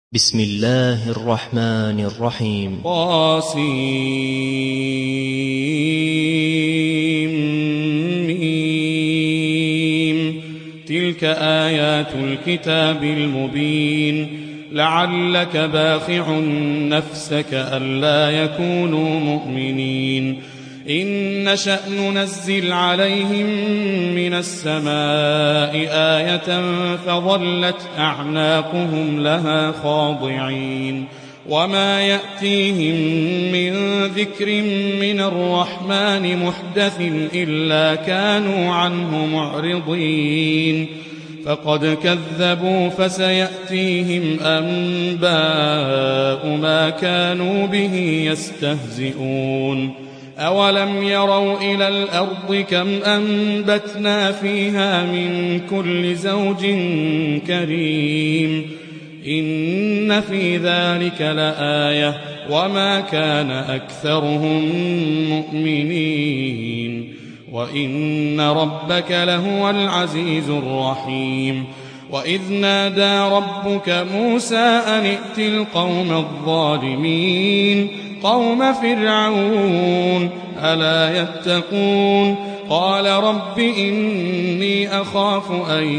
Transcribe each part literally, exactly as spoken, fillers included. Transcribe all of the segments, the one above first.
بسم الله الرحمن الرحيم. طاسيم. تلك آيات الكتاب المبين. لعلك باخع نفسك ألا يكونوا مؤمنين. إن نشأ ننزل عليهم من السماء آية فظلت أعناقهم لها خاضعين. وما يأتيهم من ذكر من الرحمن محدث إلا كانوا عنه معرضين. فقد كذبوا فسيأتيهم أنباء ما كانوا به يستهزئون. أولم يروا إلى الأرض كم أنبتنا فيها من كل زوج كريم. إن في ذلك لآية وما كان أكثرهم مؤمنين وإن ربك لهو العزيز الرحيم. وإذ نادى ربك موسى أن ائت القوم الظالمين قوم فرعون ألا يتقون. قال رب إني أخاف أن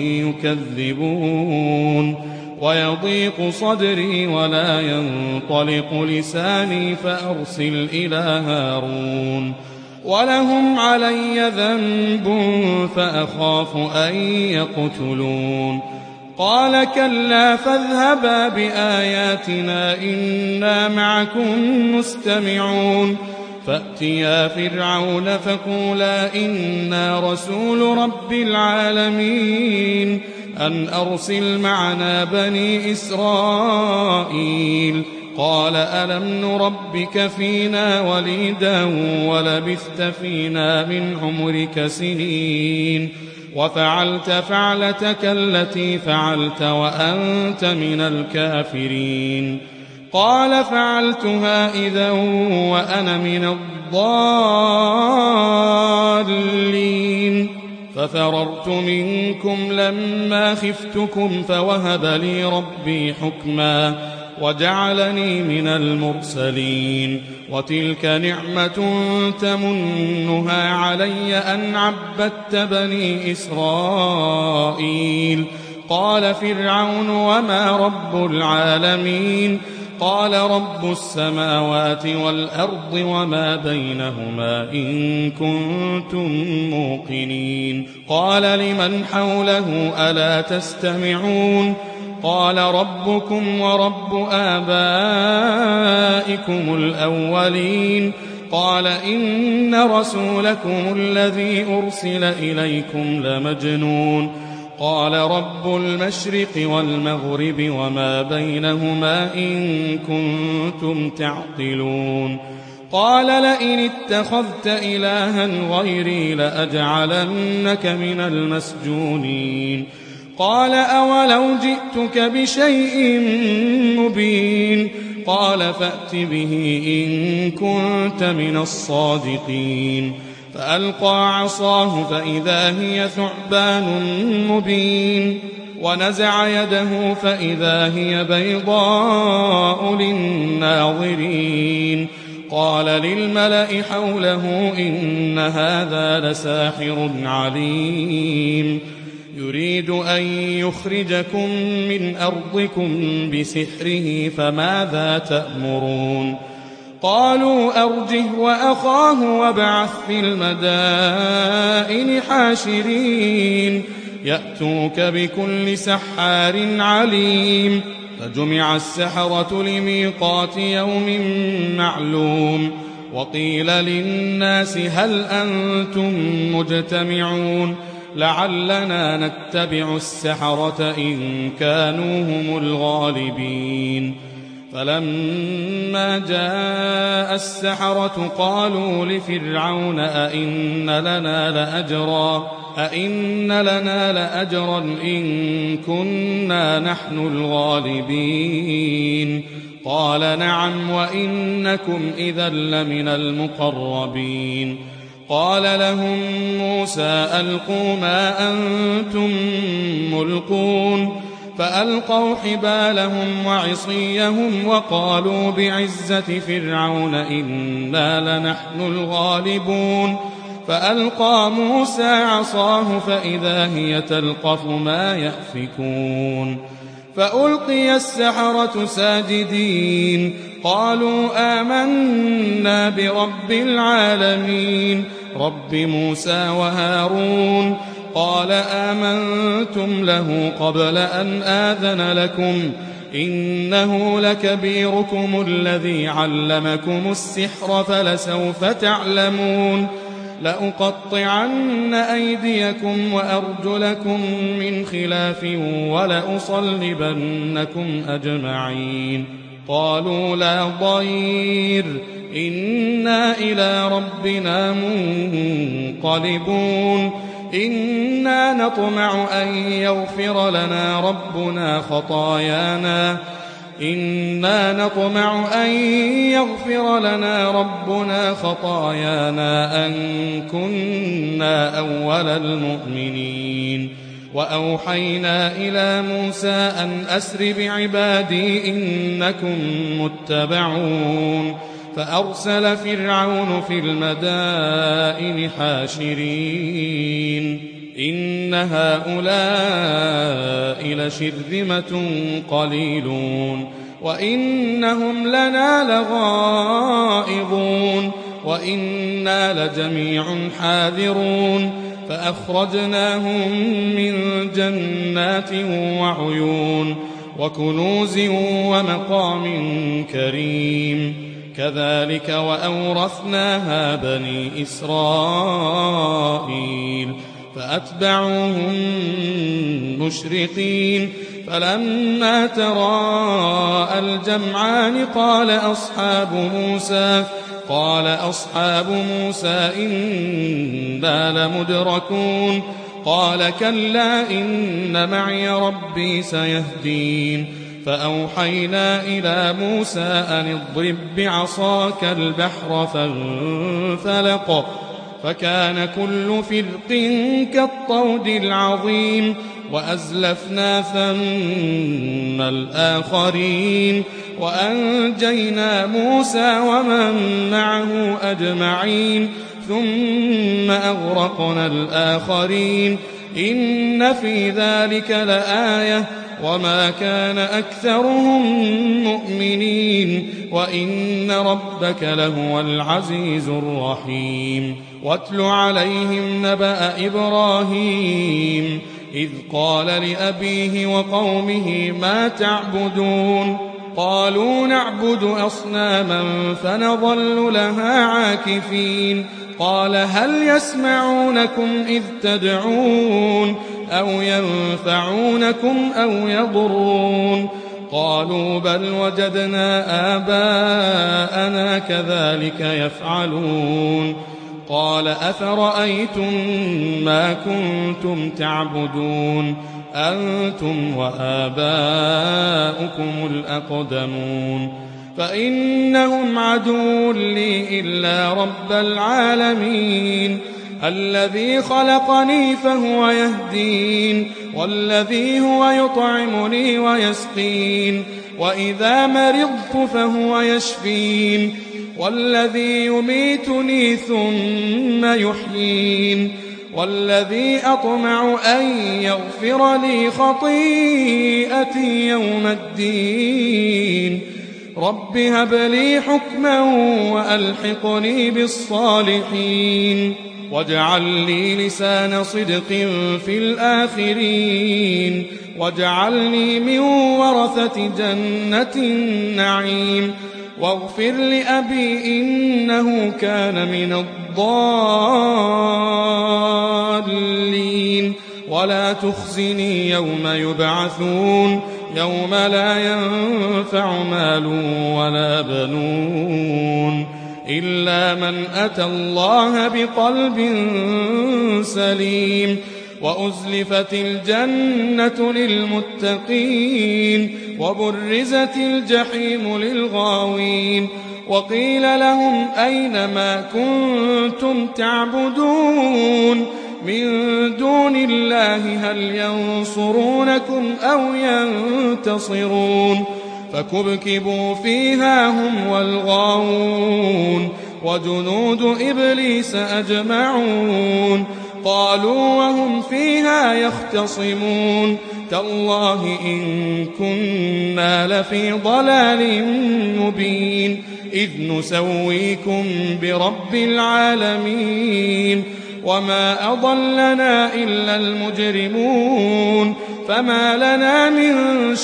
يكذبون ويضيق صدري ولا ينطلق لساني فأرسل إلى هارون ولهم علي ذنب فأخاف أن يقتلون. قال كلا فاذهبا بآياتنا إنا معكم مستمعون. فأتيا فرعون فقولا إنا رسول رب العالمين أن أرسل معنا بني إسرائيل. قال ألم نربك فينا وليدا ولبثت فينا من عمرك سنين وفعلت فعلتك التي فعلت وأنت من الكافرين. قال فعلتها إذا وأنا من الضالين ففررت منكم لما خفتكم فوهب لي ربي حكما وجعلني من المرسلين. وتلك نعمة تمنها علي أن عبدت بني إسرائيل. قال فرعون وما رب العالمين. قال رب السماوات والأرض وما بينهما إن كنتم موقنين. قال لمن حوله ألا تستمعون. قال ربكم ورب آبائكم الأولين. قال إن رسولكم الذي أرسل إليكم لمجنون. قال رب المشرق والمغرب وما بينهما إن كنتم تعقلون. قال لئن اتخذت إلها غيري لأجعلنك من المسجونين. قال أولو جئتك بشيء مبين. قال فأت به إن كنت من الصادقين. فألقى عصاه فإذا هي ثعبان مبين. ونزع يده فإذا هي بيضاء للناظرين. قال للملأ حوله إن هذا لساحر عليم يريد أن يخرجكم من أرضكم بسحره فماذا تأمرون. قالوا أرجه وأخاه وابعث في المدائن حاشرين يأتوك بكل سحار عليم. فجمع السحرة لميقات يوم معلوم. وقيل للناس هل أنتم مجتمعون لعلنا نتبع السحرة إن كانوا هم الغالبين. فلما جاء السحرة قالوا لفرعون أئن لنا لأجرا أئن لنا لأجرا إن كنا نحن الغالبين. قال نعم وإنكم إذا لمن المقربين. قال لهم موسى ألقوا ما أنتم ملقون. فألقوا حبالهم وعصيهم وقالوا بعزة فرعون إنا لنحن الغالبون فألقى موسى عصاه فإذا هي تلقف ما يأفكون فألقي السحرة ساجدين قالوا آمنا برب العالمين رب موسى وهارون قال آمنتم له قبل أن آذن لكم إنه لكبيركم الذي علمكم السحر فلسوف تعلمون لأقطعن أيديكم وأرجلكم من خلاف ولأصلبنكم أجمعين قالوا لا ضير إنا إلى ربنا منقلبون إنا نطمع أن يغفر لنا ربنا خطايانا إنا نطمع أن يغفر لنا ربنا خطايانا أن كنا أول المؤمنين وأوحينا إلى موسى أن أسر بعبادي إنكم متبعون فأرسل فرعون في المدائن حاشرين إن هؤلاء لشرذمة قليلون وإنهم لنا لغائظون وإنا لجميع حاذرون فأخرجناهم من جنات وعيون وكنوز ومقام كريم كذلك وأورثناها بني إسرائيل فأتبعوهم مشرقين فلما تراءى الجمعان قال أصحاب موسى قال أصحاب موسى إنا لمدركون قال كلا إن معي ربي سيهدين فأوحينا إلى موسى أن اضرب بعصاك البحر فانفلق فكان كل فرق كالطود العظيم وأزلفنا ثم الآخرين وأنجينا موسى ومن معه أجمعين ثم أغرقنا الآخرين إن في ذلك لآية وما كان أكثرهم مؤمنين وإن ربك لهو العزيز الرحيم واتل عليهم نبأ إبراهيم إذ قال لأبيه وقومه ما تعبدون قالوا نعبد أصناما فنظل لها عاكفين قال هل يسمعونكم إذ تدعون أو ينفعونكم أو يضرون قالوا بل وجدنا آباءنا كذلك يفعلون قال أفرأيتم ما كنتم تعبدون أنتم وآباؤكم الأقدمون فإنهم عدو لي إلا رب العالمين الذي خلقني فهو يهدين والذي هو يطعمني ويسقين وإذا مرضت فهو يشفين والذي يميتني ثم يحيين والذي أطمع أن يغفر لي خطيئتي يوم الدين رب هب لي حكما وألحقني بالصالحين واجعل لي لسان صدق في الآخرين واجعلني من ورثة جنة النعيم واغفر لأبي إنه كان من الضالين ولا تخزني يوم يبعثون يوم لا ينفع مال ولا بنون إلا من أتى الله بقلب سليم وأزلفت الجنة للمتقين وبرزت الجحيم للغاوين وقيل لهم أين ما كنتم تعبدون من دون الله هل ينصرونكم أو ينتصرون فكبكبوا فيها هم والغاوون وجنود إبليس أجمعون قالوا وهم فيها يختصمون تالله إن كنا لفي ضلال مبين إذ نسويكم برب العالمين وما أضلنا إلا المجرمون فما لنا من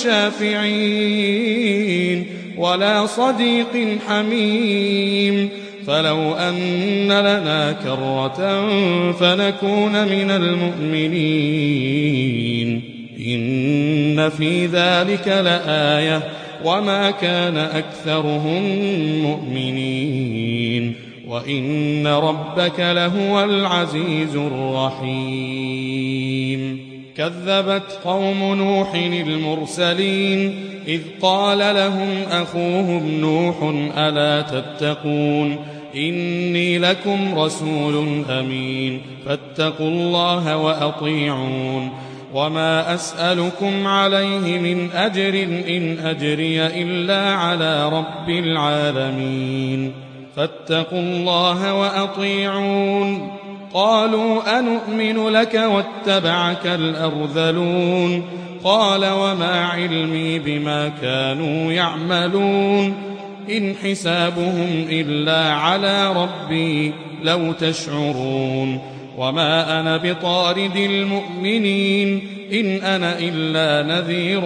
شافعين ولا صديق حميم فلو أن لنا كرة فنكون من المؤمنين إن في ذلك لآية وما كان أكثرهم مؤمنين وإن ربك لهو العزيز الرحيم كذبت قوم نوح المرسلين إذ قال لهم أخوهم نوح ألا تتقون إني لكم رسول أمين فاتقوا الله وأطيعون وما أسألكم عليه من أجر إن أجري إلا على رب العالمين فاتقوا الله وأطيعون قالوا أنؤمن لك واتبعك الأرذلون قال وما علمي بما كانوا يعملون إن حسابهم إلا على ربي لو تشعرون وما أنا بطارد المؤمنين إن أنا إلا نذير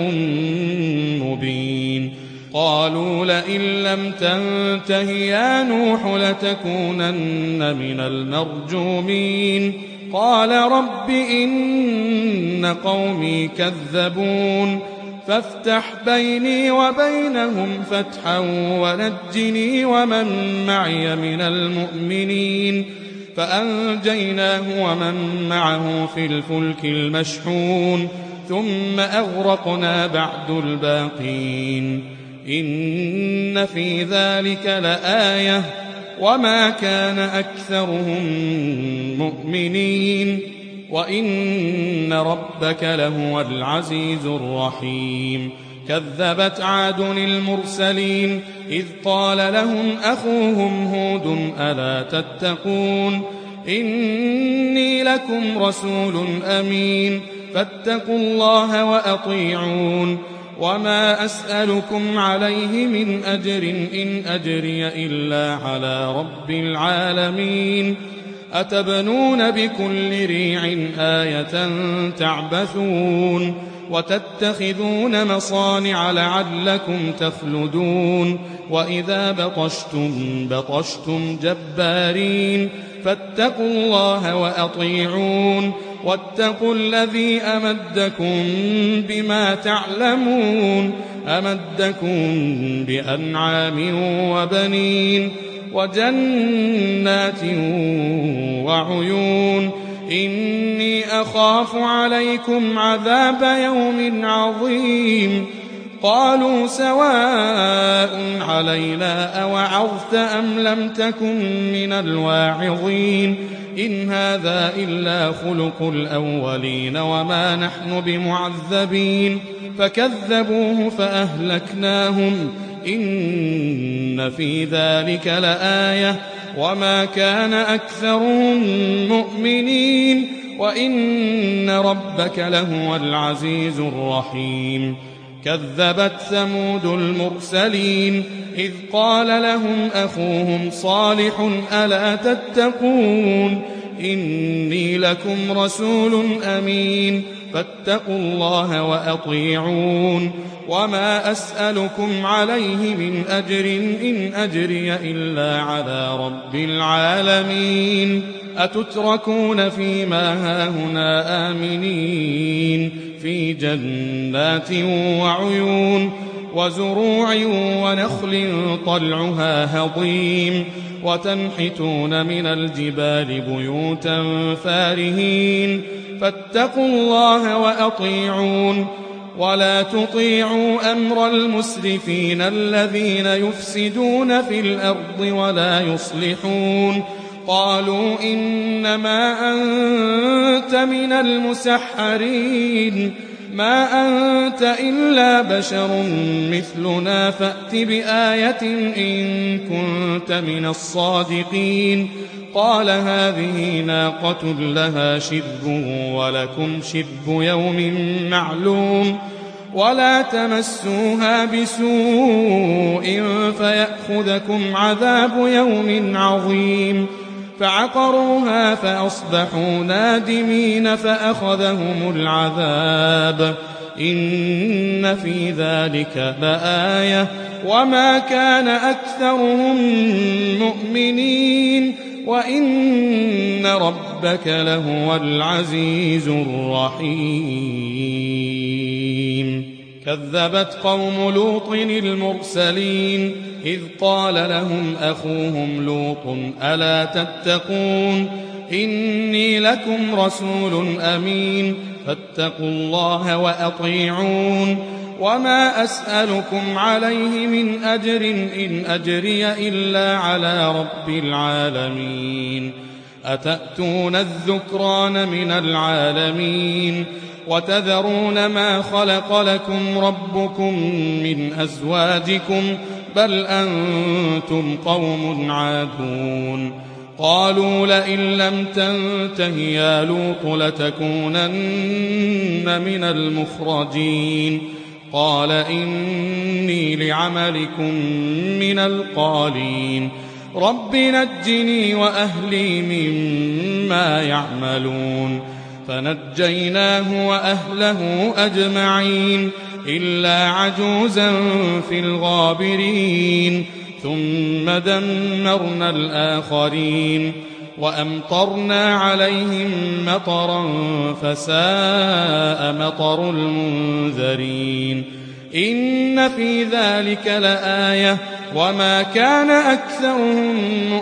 مبين قالوا لئن لم تنته يا نوح لتكونن من المرجومين قال رب إن قومي كذبون فافتح بيني وبينهم فتحا ونجني ومن معي من المؤمنين فأنجيناه ومن معه في الفلك المشحون ثم أغرقنا بعد الباقين إن في ذلك لآية وما كان أكثرهم مؤمنين وإن ربك لهو العزيز الرحيم كذبت عاد المرسلين إذ قال لهم أخوهم هود ألا تتقون إني لكم رسول أمين فاتقوا الله وأطيعون وما أسألكم عليه من أجر إن أجري إلا على رب العالمين أتبنون بكل ريع آية تعبثون وتتخذون مصانع لعلكم تخلدون وإذا بطشتم بطشتم جبارين فاتقوا الله وأطيعون واتقوا الذي أمدكم بما تعلمون أمدكم بأنعام وبنين وجنات وعيون إني أخاف عليكم عذاب يوم عظيم قالوا سواء علينا أوعظت أم لم تكن من الواعظين إن هذا إلا خلق الأولين وما نحن بمعذبين فكذبوه فأهلكناهم إن في ذلك لآية وما كان أكثرهم مؤمنين وإن ربك لهو العزيز الرحيم كذبت ثمود المرسلين إذ قال لهم أخوهم صالح ألا تتقون إني لكم رسول أمين فاتقوا الله وأطيعون وما أسألكم عليه من أجر إن أجري إلا على رب العالمين أتتركون فيما هاهنا آمنين في جنات وعيون وزروع ونخل طلعها هضيم وتنحتون من الجبال بيوتا فارهين فاتقوا الله وأطيعون ولا تطيعوا أمر المسرفين الذين يفسدون في الأرض ولا يصلحون قالوا إنما أنت من المسحرين ما أنت إلا بشر مثلنا فأت بآية إن كنت من الصادقين قال هذه ناقة لها شرب ولكم شرب يوم معلوم ولا تمسوها بسوء فيأخذكم عذاب يوم عظيم فعقروها فأصبحوا نادمين فأخذهم العذاب إن في ذلك لآية وما كان أكثرهم مؤمنين وإن ربك لهو العزيز الرحيم كذبت قوم لوط المرسلين إذ قال لهم أخوهم لوط ألا تتقون إني لكم رسول أمين فاتقوا الله وأطيعون وما أسألكم عليه من أجر إن أجري إلا على رب العالمين أتأتون الذكران من العالمين وتذرون ما خلق لكم ربكم من أزواجكم بل أنتم قوم عادون قالوا لئن لم تنته يا لوط لتكونن من المخرجين قال إني لعملكم من القالين رب نجني وأهلي مما يعملون فنجيناه وأهله أجمعين إلا عجوزا في الغابرين ثم دمرنا الآخرين وأمطرنا عليهم مطرا فساء مطر المنذرين إن في ذلك لآية وما كان أكثرهم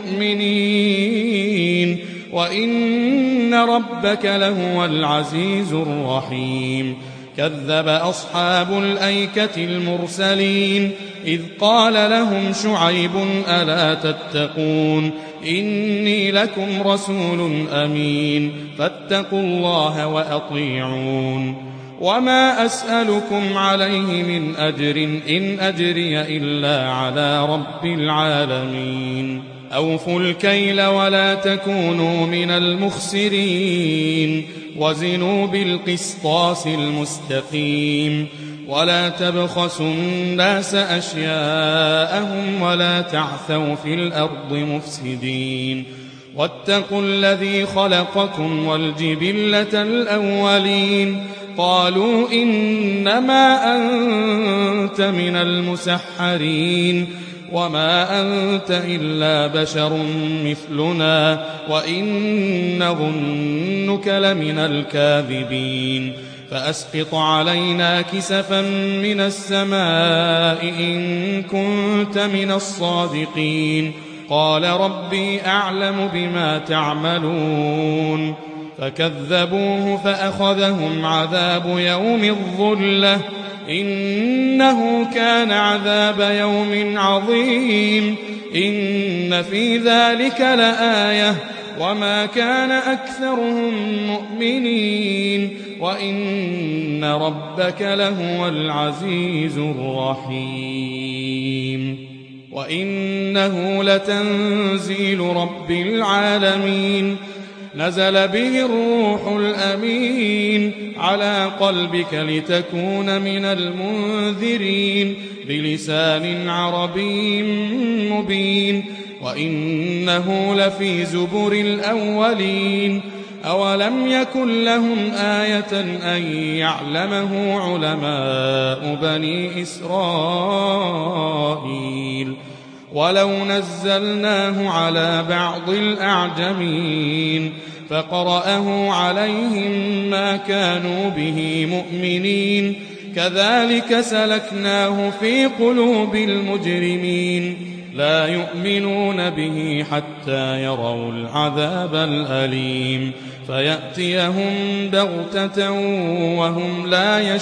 مؤمنين وإن ربك لهو العزيز الرحيم كذب أصحاب الأيكة المرسلين إذ قال لهم شعيب ألا تتقون إني لكم رسول أمين فاتقوا الله وأطيعون وما أسألكم عليه من أجر إن أجري إلا على رب العالمين أوفوا الكيل ولا تكونوا من المخسرين وزنوا بالقسطاس المستقيم ولا تبخسوا الناس أشياءهم ولا تعثوا في الأرض مفسدين واتقوا الذي خلقكم والجبلة الأولين قالوا إنما أنت من المسحرين وما أنت إلا بشر مثلنا وإن نظنك لمن الكاذبين فأسقط علينا كسفا من السماء إن كنت من الصادقين قال ربي أعلم بما تعملون فكذبوه فأخذهم عذاب يوم الظلة إنه كان عذاب يوم عظيم إن في ذلك لآية وما كان أكثرهم مؤمنين وإن ربك لهو العزيز الرحيم وإنه لتنزيل رب العالمين نزل به الروح الأمين على قلبك لتكون من المنذرين بلسان عربي مبين وإنه لفي زبر الأولين أولم يكن لهم آية أن يعلمه علماء بني إسرائيل ولو نزلناه على بعض الأعجمين فقرأه عليهم ما كانوا به مؤمنين كذلك سلكناه في قلوب المجرمين لا يؤمنون به حتى يروا العذاب الأليم فيأتيهم بغتة وهم لا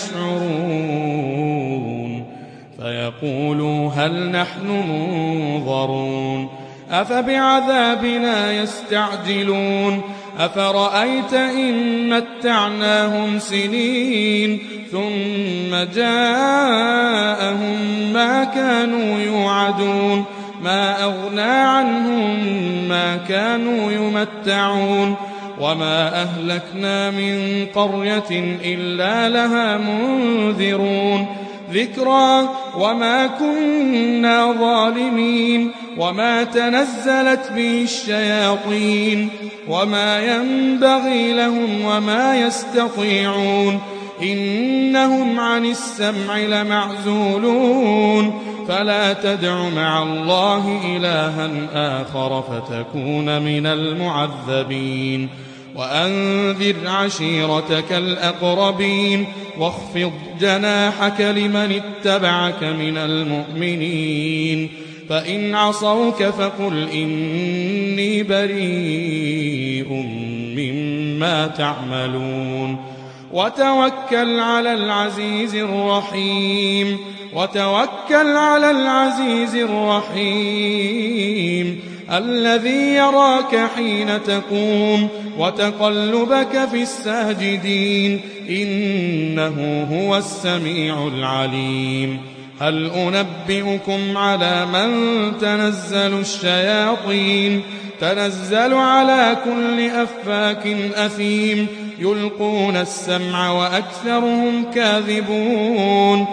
يشعرون فيقولوا هل نحن منظرون أفبعذابنا يستعجلون أفرأيت إن متعناهم سنين ثم جاءهم ما كانوا يوعدون ما أغنى عنهم ما كانوا يمتعون وما أهلكنا من قرية إلا لها منذرون ذكرى وما كنا ظالمين وما تنزلت به الشياطين وما ينبغي لهم وما يستطيعون إنهم عن السمع لمعزولون فلا تدع مع الله إلها آخر فتكون من المعذبين وأنذر عشيرتك الأقربين واخفض جناحك لمن اتبعك من المؤمنين فإن عصوك فقل إني بريء مما تعملون وتوكل على العزيز الرحيم وتوكل على العزيز الرحيم الذي يراك حين تقوم وتقلبك في الساجدين إنه هو السميع العليم هل أنبئكم على من تنزل الشياطين تنزل على كل أفاك أثيم يلقون السمع وأكثرهم كاذبون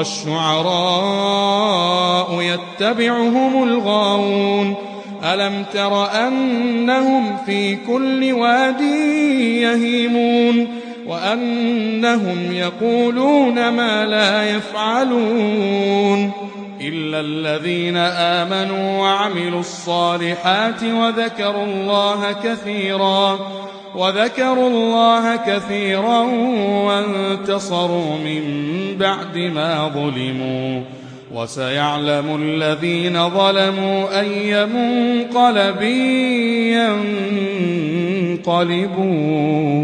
والشعراء يتبعهم الغاوون ألم تر أنهم في كل واد يهيمون وأنهم يقولون ما لا يفعلون إلا الذين آمنوا وعملوا الصالحات وذكروا الله كثيرا وذكروا الله كثيرا وانتصروا من بعد ما ظلموا وسيعلم الذين ظلموا أي منقلب ينقلبون